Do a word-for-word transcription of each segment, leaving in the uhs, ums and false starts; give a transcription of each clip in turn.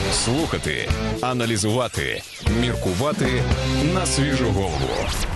Слухати, аналізувати, міркувати на свіжу голову.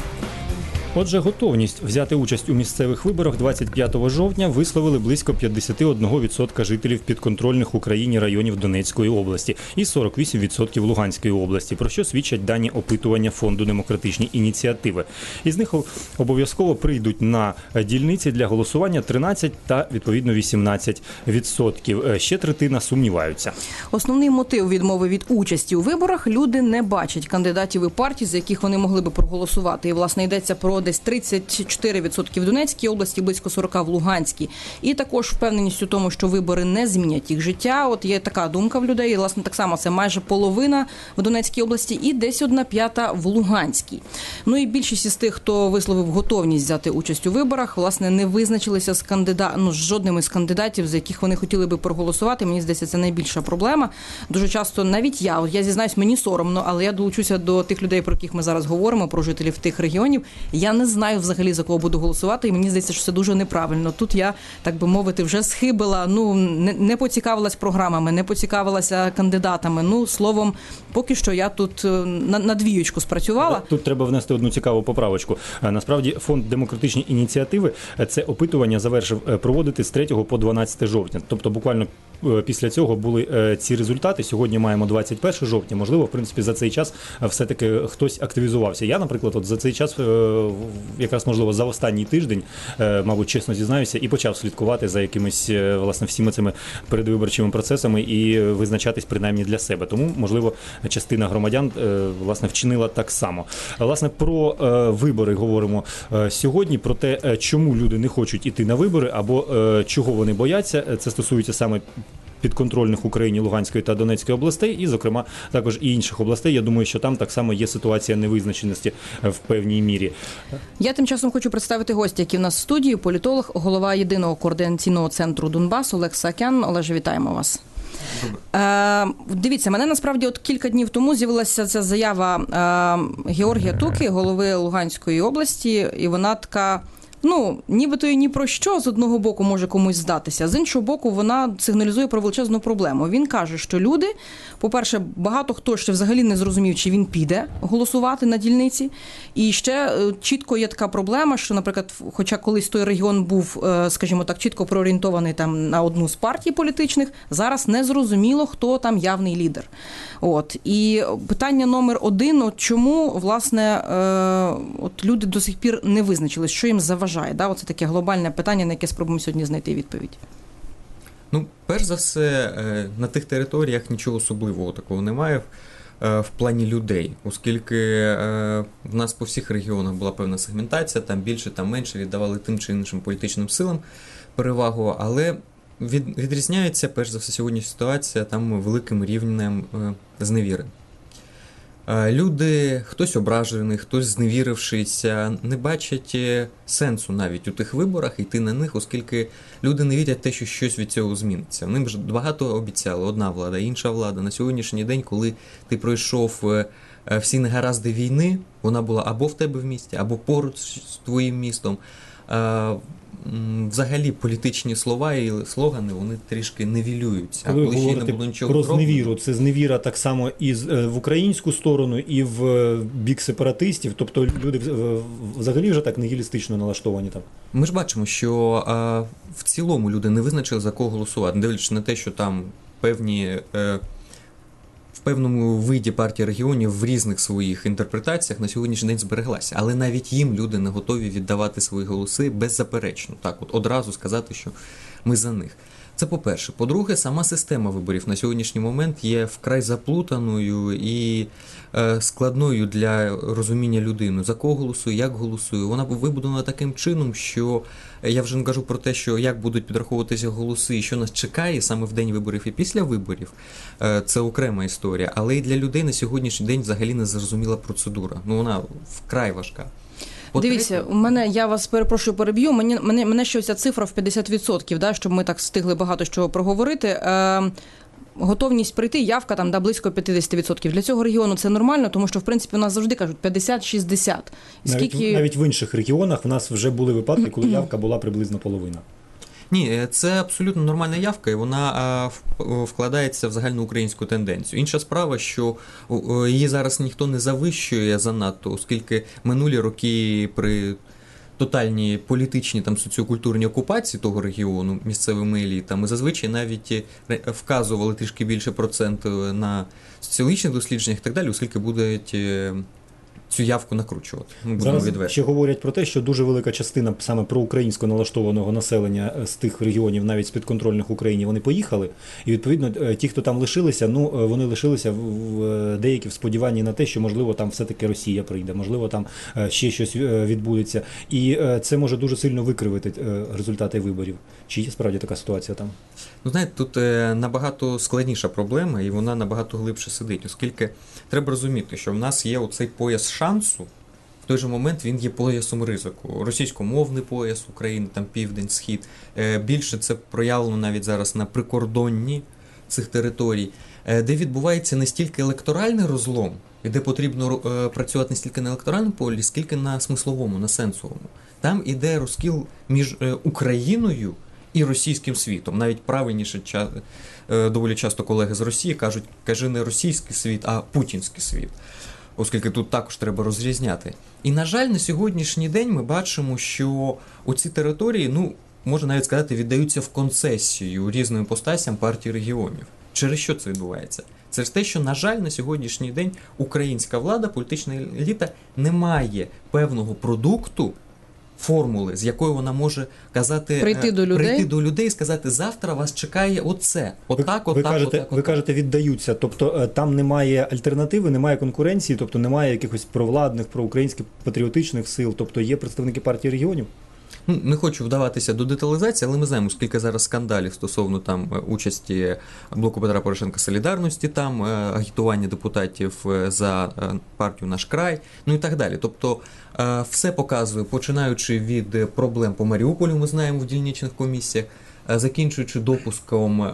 Отже, готовність взяти участь у місцевих виборах двадцять п'ятого жовтня висловили близько п'ятдесят один відсоток жителів підконтрольних Україні районів Донецької області і сорок вісім відсотків Луганської області, про що свідчать дані опитування Фонду демократичні ініціативи. Із них обов'язково прийдуть на дільниці для голосування тринадцять та, відповідно, вісімнадцять відсотків. Ще третина сумніваються. Основний мотив відмови від участі у виборах – люди не бачать кандидатів і партій, за яких вони могли би проголосувати. І, власне, йдеться про десь тридцять чотири відсотки в Донецькій області, близько сорок в Луганській. І також впевненість у тому, що вибори не змінять їх життя. От є така думка в людей. І, власне, так само це майже половина в Донецькій області і десь одна п'ята в Луганській. Ну і більшість із тих, хто висловив готовність взяти участь у виборах, власне, не визначилися з кандидат... ну, з жодним із кандидатів, за яких вони хотіли би проголосувати. Мені здається, це найбільша проблема. Дуже часто навіть я, от я зізнаюсь, мені соромно, але я долучуся до тих людей, про яких ми зараз говоримо, про жителів тих регіонів. Я не знаю взагалі, за кого буду голосувати, і мені здається, що це дуже неправильно. Тут я, так би мовити, вже схибила, ну, не, не поцікавилась програмами, не поцікавилася кандидатами. Ну, словом, поки що я тут на, на двіючку спрацювала. Тут треба внести одну цікаву поправочку. Насправді, Фонд демократичні ініціативи це опитування завершив проводити з третього по дванадцяте жовтня. Тобто, буквально після цього були ці результати. Сьогодні маємо двадцять перше жовтня. Можливо, в принципі, за цей час все-таки хтось активізувався. Я, наприклад, от за цей час, якраз, можливо, за останній тиждень, мабуть, чесно зізнаюся, і почав слідкувати за якимись, власне, всіми цими передвиборчими процесами і визначатись принаймні для себе. Тому, можливо, частина громадян, власне, вчинила так само. Власне, про вибори говоримо сьогодні, про те, чому люди не хочуть іти на вибори або чого вони бояться. Це стосується саме підконтрольних Україні Луганської та Донецької областей і, зокрема, також і інших областей. Я думаю, що там так само є ситуація невизначеності в певній мірі. Я тим часом хочу представити гостя, який в нас в студії, політолог, голова єдиного координаційного центру Донбас Олег Саакян. Олеже, вітаємо вас. Е, дивіться, мене насправді от кілька днів тому з'явилася ця заява е, Георгія Туки, голови Луганської області, і вона така... Ну, нібито і ні про що з одного боку може комусь здатися, з іншого боку вона сигналізує про величезну проблему. Він каже, що люди, по-перше, багато хто ще взагалі не зрозумів, чи він піде голосувати на дільниці. І ще чітко є така проблема, що, наприклад, хоча колись той регіон був, скажімо так, чітко проорієнтований там на одну з партій політичних, зараз не зрозуміло, хто там явний лідер. От. І питання номер один, от чому, власне, от люди до сих пір не визначились, що їм заважає? Да? Оце таке глобальне питання, на яке спробуємо сьогодні знайти відповідь. Ну, перш за все, на тих територіях нічого особливого такого немає в плані людей, оскільки в нас по всіх регіонах була певна сегментація, там більше, там менше віддавали тим чи іншим політичним силам перевагу, але від, відрізняється, перш за все, сьогодні ситуація там великим рівнем зневіри. Люди, хтось ображений, хтось зневірившися, не бачать сенсу навіть у тих виборах йти на них, оскільки люди не вірять в те, що щось від цього зміниться. Ним ж багато обіцяли, одна влада, інша влада. На сьогоднішній день, коли ти пройшов всі негаразди війни, вона була або в тебе в місті, або поруч з твоїм містом. Взагалі політичні слова і слогани, вони трішки невілюються. Коли ви говорите про зневіру, це зневіра так само і в українську сторону, і в бік сепаратистів, тобто люди взагалі вже так нігілістично налаштовані там? Ми ж бачимо, що а, в цілому люди не визначили, за кого голосувати, не дивлячись на те, що там певні... Е, в певному виді партії регіонів в різних своїх інтерпретаціях на сьогоднішній день збереглася. Але навіть їм люди не готові віддавати свої голоси беззаперечно. Так, от одразу сказати, що ми за них. Це по-перше. По-друге, сама система виборів на сьогоднішній момент є вкрай заплутаною і е, складною для розуміння людини. За кого голосує, як голосує. Вона вибудована таким чином, що я вже не кажу про те, що як будуть підраховуватися голоси і що нас чекає саме в день виборів і після виборів. Е, це окрема історія. Але і для людей на сьогоднішній день взагалі не зрозуміла процедура. Ну, вона вкрай важка. Дивіться, у мене, я вас перепрошую, переб'ю, мені, мене, мене ще ця цифра в п'ятдесят відсотків, да, щоб ми так встигли багато що проговорити. Е, готовність прийти, явка там, да, близько п'ятдесят відсотків. Для цього регіону це нормально, тому що, в принципі, у нас завжди кажуть п'ятдесят-шістдесят. Навіть, Скільки... навіть в інших регіонах в нас вже були випадки, коли явка була приблизно половина. Ні, це абсолютно нормальна явка, і вона вкладається в загальноукраїнську тенденцію. Інша справа, що її зараз ніхто не завищує занадто, оскільки минулі роки при тотальній політичній там соціокультурній окупації того регіону місцевими елітами зазвичай навіть вказували трішки більше процент на соціологічних дослідженнях і так далі, оскільки будуть цю явку накручувати. Ми Зараз відверті. ще говорять про те, що дуже велика частина саме проукраїнсько налаштованого населення з тих регіонів, навіть з підконтрольних Україні, вони поїхали. І, відповідно, ті, хто там лишилися, ну, вони лишилися в деякі в сподіванні на те, що, можливо, там все-таки Росія прийде, можливо, там ще щось відбудеться. І це може дуже сильно викривити результати виборів. Чи є справді така ситуація там? Ну, знаєте, тут набагато складніша проблема, і вона набагато глибше сидить, оскільки треба розуміти, що в нас є оцей пояс шансу, в той же момент він є поясом ризику. Російськомовний пояс України, там південь, схід. Більше це проявлено навіть зараз на прикордонні цих територій, де відбувається не стільки електоральний розлом, і де потрібно працювати не стільки на електоральному полі, скільки на смисловому, на сенсовому. Там іде розкіл між Україною і російським світом. Навіть правильніше доволі часто колеги з Росії кажуть, каже не російський світ, а путінський світ. Оскільки тут також треба розрізняти. І, на жаль, на сьогоднішній день ми бачимо, що оці території, ну, можна навіть сказати, віддаються в концесію різним іпостасям партії регіонів. Через що це відбувається? Це ж те, що, на жаль, на сьогоднішній день українська влада, політична еліта не має певного продукту, формули, з якою вона може казати, прийти до людей, прийти до людей і сказати, завтра вас чекає оце, отак, ви, отак, ви кажете, отак, отак. Ви кажете, віддаються, тобто там немає альтернативи, немає конкуренції, тобто немає якихось провладних, проукраїнських, патріотичних сил, тобто є представники партії регіонів? Ну, не хочу вдаватися до деталізації, але ми знаємо, скільки зараз скандалів стосовно там участі Блоку Петра Порошенка Солідарності, там агітування депутатів за партію «Наш край», ну і так далі. Тобто все показує, починаючи від проблем по Маріуполю, ми знаємо в дільничних комісіях, закінчуючи допуском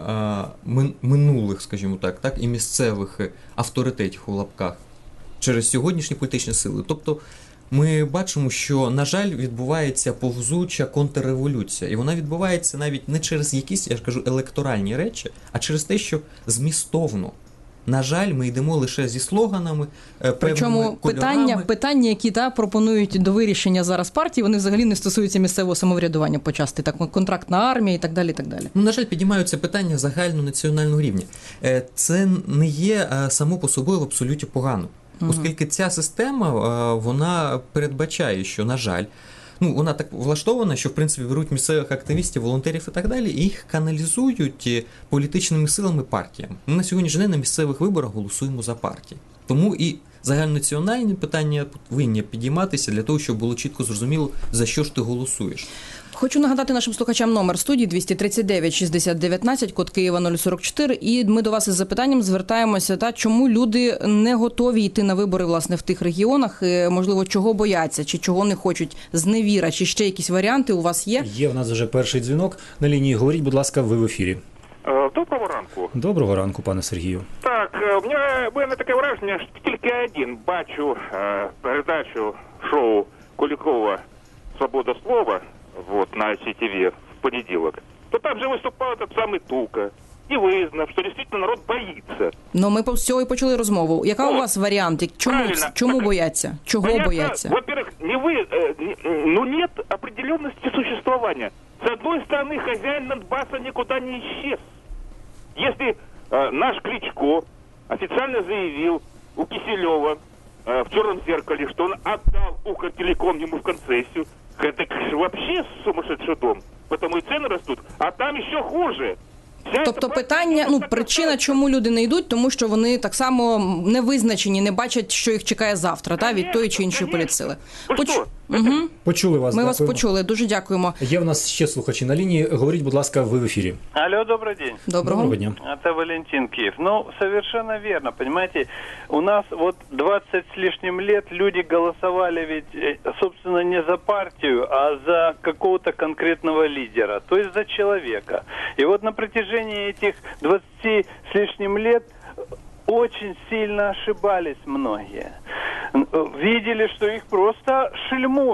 минулих, скажімо так, так, і місцевих авторитетів у лапках через сьогоднішні політичні сили. Тобто ми бачимо, що, на жаль, відбувається повзуча контрреволюція. І вона відбувається навіть не через якісь, я ж кажу, електоральні речі, а через те, що змістовно. На жаль, ми йдемо лише зі слоганами, певними Причому кольорами. питання, питання, які та, пропонують до вирішення зараз партії, вони взагалі не стосуються місцевого самоврядування почасти, так, контрактна армія і так далі, і так далі. Ну, на жаль, підіймаються питання загальнонаціонального рівня. Це не є само по собі в абсолюті погано. Оскільки ця система, вона передбачає, що, на жаль, ну, вона так влаштована, що, в принципі, беруть місцевих активістів, волонтерів і так далі, і їх каналізують політичними силами партіям. Ми на сьогоднішній день на місцевих виборах голосуємо за партії. Тому і загальнонаціональні питання повинні підійматися для того, щоб було чітко зрозуміло, за що ж ти голосуєш. Хочу нагадати нашим слухачам номер студії двісті тридцять дев'ять шістдесят дев'ятнадцять, код Києва нуль сорок чотири, і ми до вас із запитанням звертаємося, та, чому люди не готові йти на вибори, власне, в тих регіонах, можливо, чого бояться, чи чого не хочуть, зневіра, чи ще якісь варіанти у вас є? Є в нас вже перший дзвінок на лінії. Говоріть, будь ласка, ви в ефірі. Доброго ранку. Доброго ранку, пане Сергію. Так, у мене, у мене таке враження, що тільки один бачу е, передачу шоу Куликова «Свобода слова» вот, на Сі Ті Ви в понеділок, то там же виступав этот самый Тука і визнав, що дійсно народ боїться. Ну, ми з цього і почали розмову. Яка О, у вас варіант? Чому, чому бояться? Чого бояться? бояться? Во-первых, не вы, э, не, ну нет определенности существования. С одной стороны, хозяин Донбасса никуда не исчез. Если э, наш Кличко официально заявил у Киселева э, в «Черном зеркале», что он отдал Укртелеком ему в концессию, это вообще сумасшедший дом, потому и цены растут, а там еще хуже. Тобто питання, ну, причина, чому люди не йдуть, тому що вони так само не визначені, не бачать, що їх чекає завтра, та, від тої чи іншої політсили. Поч... Угу. Почули вас. Ми дякуємо. вас почули, дуже дякуємо. Є в нас ще слухачі на лінії. Говоріть, будь ласка, ви в ефірі. Алло, добрый день. Доброго. Доброго дня. Это Валентин, Киев. Ну, совершенно верно, понимаете, у нас вот двадцать с лишним лет люди голосовали ведь, собственно, не за партию, а за какого-то конкретного лидера, то есть за человека. И вот на протяжении этих двадцати с лишним лет очень сильно ошибались многие. Видели, что их просто шельмуют.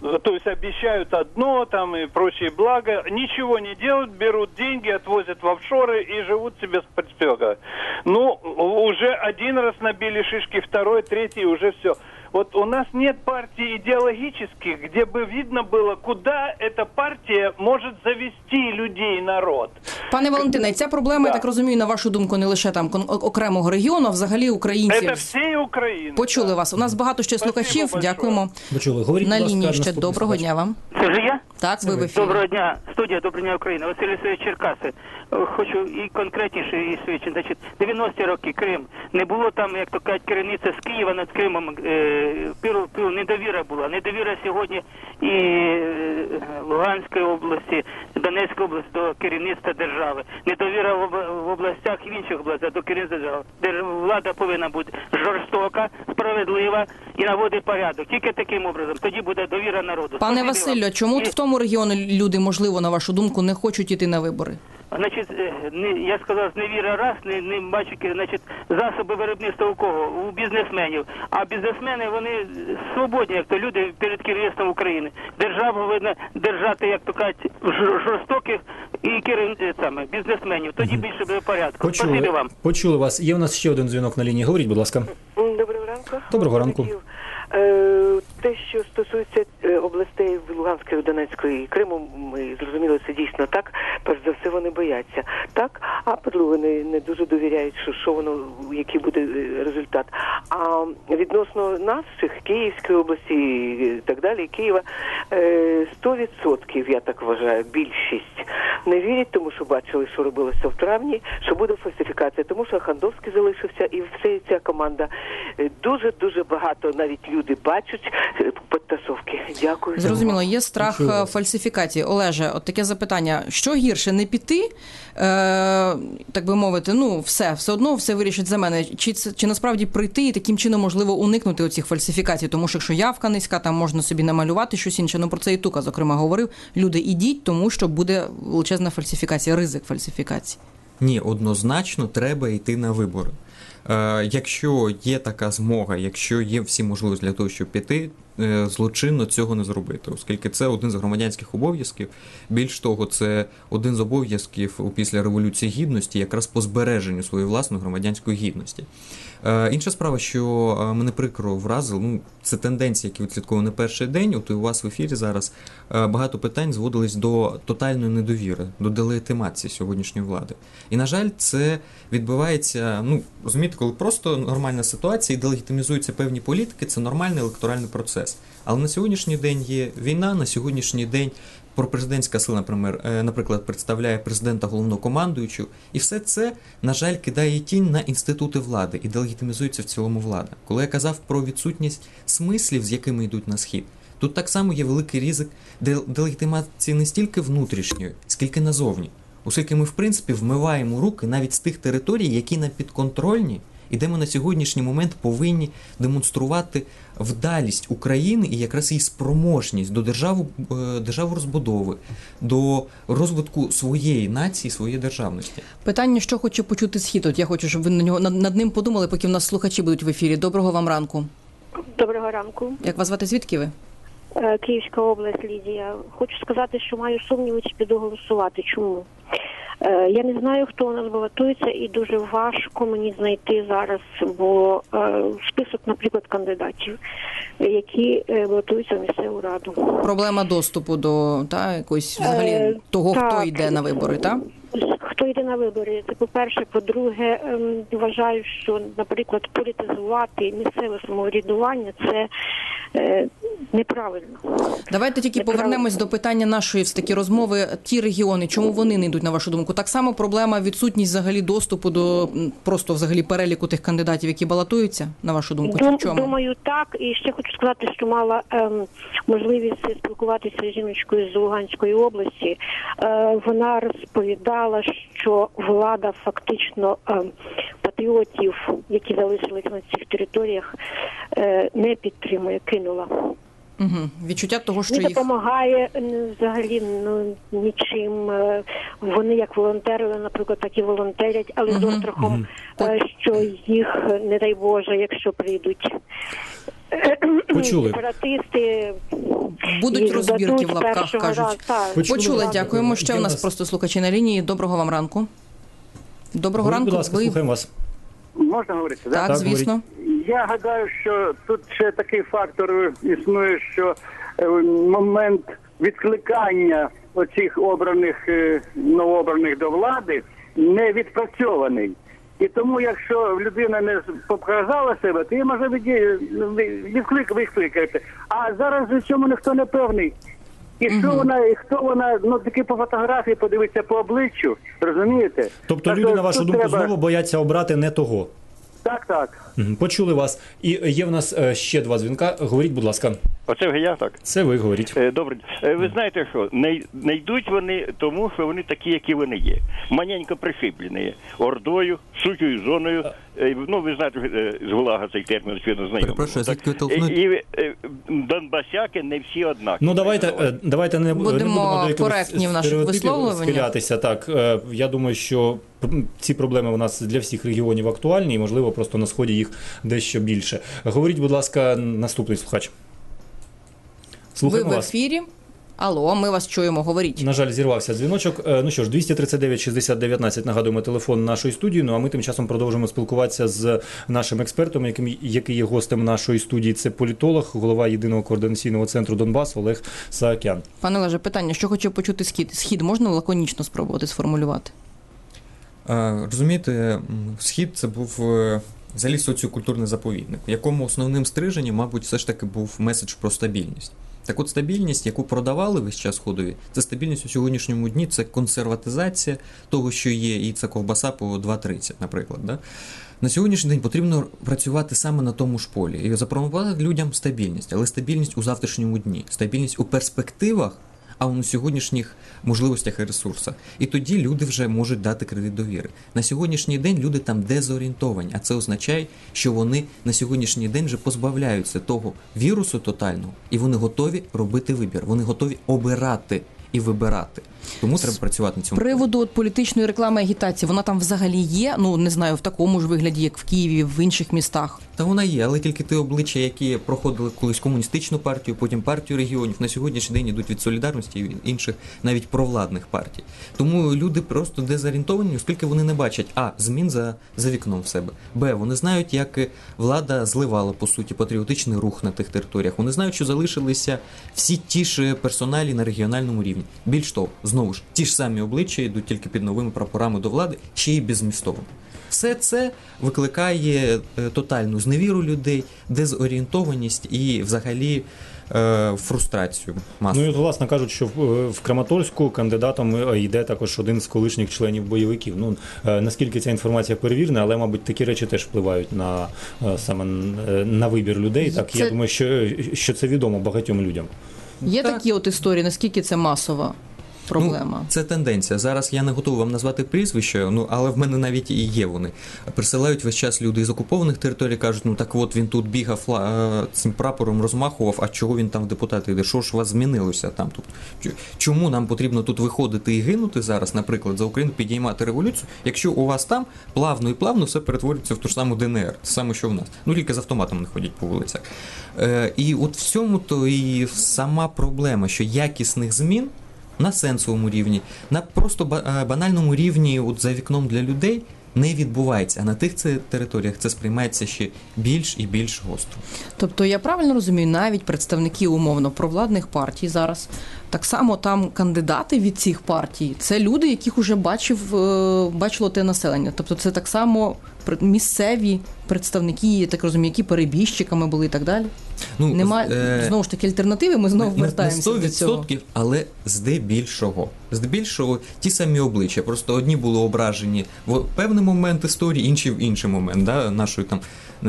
то есть обещают одно там и прочие блага, ничего не делают, берут деньги, отвозят в офшоры и живут себе с подстегой. Ну, уже один раз набили шишки, второй, третий, уже все. Вот у нас нет партий идеологических, где бы видно было, куда эта партия может завести людей, народ. Пане Валентине, ця проблема, я так розумію, на вашу думку, не лише там окремого регіону, а взагалі українців. Це всієї України. Почули да. вас. У нас багато ще слухачів. Дякуємо. Почули. Говоріть, на будь ласка, лінії ще. наступний Доброго слухач. дня вам. Це вже я? Так, ви в ефірі. Доброго дня, студія, доброго дня, Україна. Василь Лисович, Черкаси. Хочу і конкретніше і свідчити. Значить, дев'яності роки Крим. Не було там, як то кажуть, керівництва з Києва над Кримом. Е, пів, пів, недовіра була. Недовіра сьогодні і е, Луганської області, Донецької області до керівництва держави. Недовіра в, в областях і в інших областях до керівництва держави. Держ- влада повинна бути жорстока, справедлива і наводить порядок. Тільки таким образом. Тоді буде довіра народу. Пане Спасибі Василю, вам. чому І- в тому регіоні люди, можливо, на вашу думку, не хочуть іти на вибори? Значить, е, не, я сказав, зневіра раз, не, не бачу, значить, засоби виробництва у кого? У бізнесменів. А бізнесмени, вони свободні, як то люди перед керівництвом України. Держава повинна держати, як то кажуть, жор- жорстоких і керів... саме, бізнесменів. Тоді більше буде порядку. Спасибі Почули, вам. почули вас. Є у нас ще один дзвінок на лінії. Говоріть, будь ласка. Доброго ранку. Доброго ранку. Е, Те, що стосується е, областей Луганської, Донецької і Криму, ми зрозуміли, це дійсно так. Перш за все, вони бояться. Так, а по-друге, не, не дуже довіряють, що, що воно, який буде е, результат. А відносно наших, Київської області і так далі, Києва, е, сто відсотків, я так вважаю, більшість не вірять, тому що бачили, що робилося в травні, що буде фальсифікація, тому що Хандовський залишився і вся ця команда. Дуже-дуже багато навіть люди бачать підтасовки. Дякую. Зрозуміло, є страх Почули. фальсифікації. Олеже, от таке запитання. Що гірше, не піти, е, так би мовити, ну, все, все одно все вирішить за мене. Чи, це, чи насправді прийти і таким чином можливо уникнути оцих фальсифікацій? Тому що якщо явка низька, там можна собі намалювати щось інше. Ну, про це і Тука, зокрема, говорив. Люди, ідіть, тому що буде величезна фальсифікація, ризик фальсифікації. Ні, однозначно треба йти на вибори. Е, якщо є така змога, якщо є всі можливості для того, щоб піти, е, злочинно цього не зробити, оскільки це один з громадянських обов'язків. Більш того, це один з обов'язків після Революції Гідності, якраз по збереженню своєї власної громадянської гідності. Е, інша справа, що мене прикро вразило, ну, це тенденція, які відслідковували не перший день, от і у вас в ефірі зараз е, багато питань зводились до тотальної недовіри, до делегітимації сьогоднішньої влади. І, на жаль, це відбувається, ну, розумієте, коли просто нормальна ситуація і делегітимізуються певні політики, це нормальний електоральний процес. Але на сьогоднішній день є війна, на сьогоднішній день пропрезидентська сила, наприклад, наприклад, представляє президента головнокомандуючого, і все це, на жаль, кидає тінь на інститути влади і делегітимізується в цілому влада. Коли я казав про відсутність смислів, з якими йдуть на схід, тут так само є великий ризик делегітимації не стільки внутрішньої, скільки назовні. Оскільки ми, в принципі, вмиваємо руки навіть з тих територій, які нам підконтрольні, і де ми на сьогоднішній момент повинні демонструвати вдалість України і якраз її спроможність до держави, держави розбудови, до розвитку своєї нації, своєї державності. Питання, що хоче почути Схід. От я хочу, щоб ви на нього над, над ним подумали, поки в нас слухачі будуть в ефірі. Доброго вам ранку. Доброго ранку. Як вас звати? Звідки ви? Київська область, Лідія. Хочу сказати, що маю сумніви, чи піду голосувати. Чому? Я не знаю, хто у нас балотується, і дуже важко мені знайти зараз, бо список, наприклад, кандидатів, які балотуються в місцеву раду. Проблема доступу до та, якоїсь взагалі е, того, так, хто йде на вибори, так? Хто йде на вибори, це по-перше. По-друге, вважаю, що, наприклад, політизувати місцеве самоврядування – це е, неправильно. Давайте тільки неправильно. Повернемось до питання нашої все-таки розмови. Ті регіони, чому вони не йдуть, на вашу думку? Так само проблема відсутність взагалі доступу до просто взагалі переліку тих кандидатів, які балотуються, на вашу думку? Дум, в чому? Думаю, так. І ще хочу сказати, що мала ем, можливість спілкуватися з жіночкою з Луганської області. Е, вона розповідала, що влада фактично е, патріотів, які залишились на цих територіях, е, не підтримує, кинула. Угу. Відчуття того, що не їх... допомагає взагалі ну, нічим. Вони як волонтери, наприклад, так і волонтерять, але угу. з острахом, угу. що їх, не дай Боже, якщо прийдуть Почули. Сепаратисти Будуть їх розбірки здадуть в лапках, першого кажуть. разу. Так. Почули. Почули, вас. дякуємо. Ще Є у в нас нас- просто слухачі на лінії. Доброго вам ранку. Доброго Говоріть, ранку. будь ласка, Ви... слухаємо вас. Можна говорити? Так, Так, звісно. Я гадаю, що тут ще такий фактор існує, що е, момент відкликання оцих обраних, е, новообраних до влади не відпрацьований. І тому, якщо людина не показала себе, то її може відклик викликати. А зараз в цьому ніхто не певний. І що Мгм. вона, і хто вона, ну таки по фотографії подивитися по обличчю, розумієте? Тобто Так люди, що на вашу тут думку, треба- знову бояться обрати не того. Так, так. Мгм. Почули вас. І є в нас е, ще два дзвінка. Говоріть, будь ласка. Оце я так. Це ви говоріть. Е, Добре. Е, Ви знаєте що? Не, не йдуть вони тому, що вони такі, які вони є. Маненько пришиблені. Ордою, сутєю зоною. Е, Ну, ви знаєте, е, з Гулага цей термін, очевидно, знайомий. Перепрошую, Так. звідки ви І, телефонуєте? і е, донбасяки не всі однакові. Ну давайте, е, давайте не, Будемо не будемо до якихось коректні в наших стереотипів висловлюваннях. схилятися. Так, е, я думаю, що м, ці проблеми у нас для всіх регіонів актуальні, і можливо просто на сході їх дещо більше. Говоріть, будь ласка, наступний слухач. Ви Слухаємо в вас. ефірі. Алло, ми вас чуємо, говоріть. На жаль, зірвався дзвіночок. Е, Ну що ж, двісті тридцять дев'ять шістдесят дев'ятнадцять, нагадуємо, телефон нашої студії. Ну а ми тим часом продовжуємо спілкуватися з нашим експертом, яким, який є гостем нашої студії. Це політолог, голова Єдиного координаційного центру Донбас Олег Саакян. Пане Олеже, питання, що хоче почути Схід? Схід можна лаконічно спробувати сформулювати? А, Розумієте, м, Схід це був е, взагалі соціокультурний заповідник, в якому основним стриженням, мабуть, все ж таки був меседж про стабільність. Так от стабільність, яку продавали весь час Сходові, це стабільність у сьогоднішньому дні, це консерватизація того, що є, і це ковбаса по два тридцять, наприклад. Да? На сьогоднішній день потрібно працювати саме на тому ж полі і запропонувати людям стабільність, але стабільність у завтрашньому дні, стабільність у перспективах, а у сьогоднішніх можливостях і ресурсах. І тоді люди вже можуть дати кредит довіри. На сьогоднішній день люди там дезорієнтовані, а це означає, що вони на сьогоднішній день вже позбавляються того вірусу тотального, і вони готові робити вибір, вони готові обирати і вибирати. Тому треба працювати на З цьому. приводу от політичної реклами і агітації, вона там взагалі є? Ну, не знаю, в такому ж вигляді, як в Києві, в інших містах. Та вона є, але тільки ті обличчя, які проходили колись комуністичну партію, потім партію регіонів, на сьогоднішній день йдуть від Солідарності і від інших навіть провладних партій. Тому люди просто дезорієнтовані, оскільки вони не бачать а. змін за, за вікном в себе, б. вони знають, як влада зливала, по суті, патріотичний рух на тих територіях. Вони знають, що залишилися всі ті ж персоналі на регіональному рівні. Більш того, знову ж, ті ж самі обличчя йдуть тільки під новими прапорами до влади, ще й беззмістовно. Все це викликає е, тотальну зневіру людей, дезорієнтованість і взагалі е, фрустрацію масову. Ну і от, власне кажуть, що в, в Краматорську кандидатом е, йде також один з колишніх членів бойовиків. Ну е, наскільки ця інформація перевірена, але мабуть такі речі теж впливають на е, саме е, на вибір людей. Так Це- я думаю, що, що це відомо багатьом людям. Є Так. такі от історії, наскільки це масова проблема? Ну, це тенденція. Зараз я не готовий вам назвати прізвище, ну але в мене навіть і є вони. Присилають весь час люди із окупованих територій, кажуть, ну так от він тут бігав, фла... цим прапором розмахував, а чого він там в депутати йде? Що ж у вас змінилося там тут? Чому нам потрібно тут виходити і гинути зараз, наприклад, за Україну, підіймати революцію, якщо у вас там плавно і плавно все перетворюється в ту ж саму ДНР, те саме, що в нас. Ну тільки з автоматом не ходять по вулицях. Е, і от в цьому то і сама проблема, що якісних змін на сенсовому рівні, на просто банальному рівні от за вікном для людей не відбувається. А на тих це територіях це сприймається ще більш і більш гостро. Тобто я правильно розумію, навіть представники умовно провладних партій зараз, так само там кандидати від цих партій, це люди, яких уже бачив, е, бачило те населення. Тобто це так само місцеві представники, я так розумію, які перебіжчиками були і так далі. Ну, Немає, е... знову ж таки, альтернативи, ми знову не, вертаємося не до цього. Але здебільшого. Здебільшого ті самі обличчя. Просто одні були ображені в певний момент історії, інші в інший момент, да, нашої там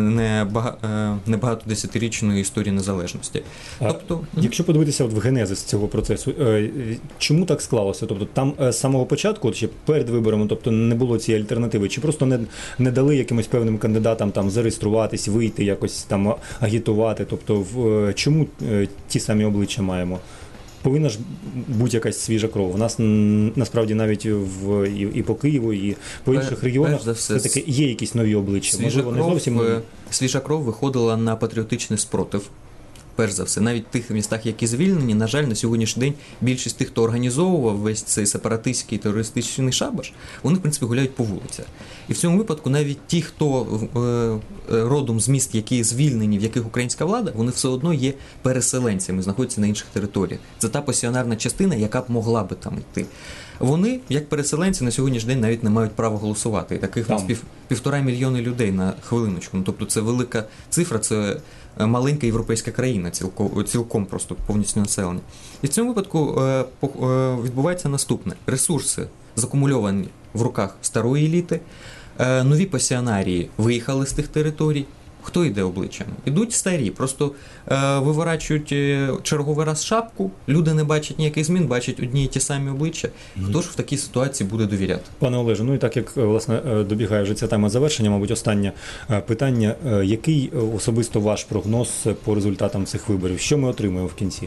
небагатодесятирічної історії незалежності. А, тобто, якщо подивитися от в генезис цього процесу, чому так склалося? Тобто там з самого початку, от ще перед виборами, тобто не було цієї альтернативи, чи просто не, не дали якимось певним кандидатам там зареєструватись, вийти, якось там агітувати? Тобто в чому ті самі обличчя маємо? повинна ж бути якась свіжа кров. У нас м, насправді навіть в і, і по Києву, і по інших Перш регіонах за все, все-таки є якісь нові обличчя. Свіжа Можливо, не кров, зовсім нові. е, свіжа кров виходила на патріотичний спротив. Перш за все, навіть в тих містах, які звільнені, на жаль, на сьогоднішній день більшість тих, хто організовував весь цей сепаратистський терористичний шабаш, вони, в принципі, гуляють по вулицях. І в цьому випадку навіть ті, хто е, родом з міст, які звільнені, в яких українська влада, вони все одно є переселенцями, знаходяться на інших територіях. Це та пасіонарна частина, яка б могла би там йти. Вони, як переселенці, на сьогоднішній день навіть не мають права голосувати. І таких у нас пів, півтора мільйони людей на хвилиночку. Ну, тобто це велика цифра, це маленька європейська країна, цілком, цілком просто повністю населення. І в цьому випадку е, по, е, відбувається наступне. Ресурси закумульовані в руках старої еліти, е, нові пасіонарії виїхали з тих територій. Хто йде обличчям? Ідуть старі, просто е, виворачують черговий раз шапку, люди не бачать ніяких змін, бачать одні і ті самі обличчя. Хто ж в такій ситуації буде довіряти? Пане Олеже, ну і так як, власне, добігає вже ця тема завершення, мабуть, останнє питання. Який особисто ваш прогноз по результатам цих виборів? Що ми отримаємо в кінці?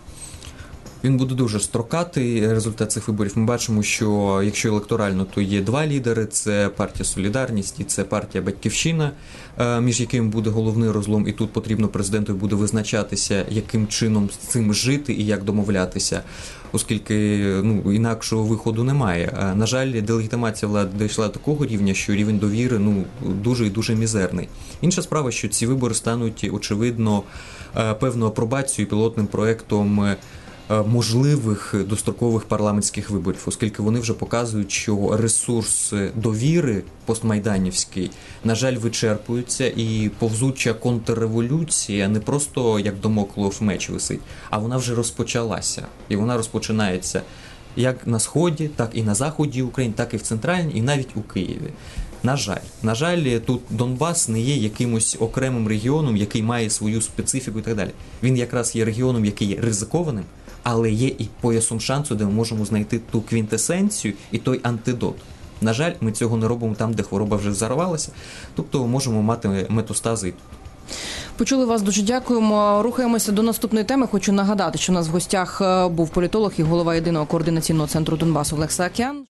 Він буде дуже строкатий, результат цих виборів. Ми бачимо, що якщо електорально, то є два лідери, це партія «Солідарність» і це партія «Батьківщина», між якими буде головний розлом, і тут потрібно президенту буде визначатися, яким чином з цим жити і як домовлятися, оскільки ну, інакшого виходу немає. На жаль, делегітимація влади дійшла до такого рівня, що рівень довіри ну, дуже і дуже мізерний. Інша справа, що ці вибори стануть, очевидно, певною апробацією, пілотним проєктом можливих дострокових парламентських виборів, оскільки вони вже показують, що ресурс довіри постмайданівський, на жаль, вичерпується, і повзуча контрреволюція не просто як домоклов меч висить, а вона вже розпочалася. І вона розпочинається як на Сході, так і на Заході України, так і в Центральній, і навіть у Києві. На жаль, на жаль, тут Донбас не є якимось окремим регіоном, який має свою специфіку і так далі. Він якраз є регіоном, який є ризикованим, але є і поясом шансу, де ми можемо знайти ту квінтесенцію і той антидот. На жаль, ми цього не робимо там, де хвороба вже зарвалася, тобто можемо мати метастази. Почули вас, дуже дякуємо. Рухаємося до наступної теми. Хочу нагадати, що у нас в гостях був політолог і голова єдиного координаційного центру Донбасу Олег Саакян.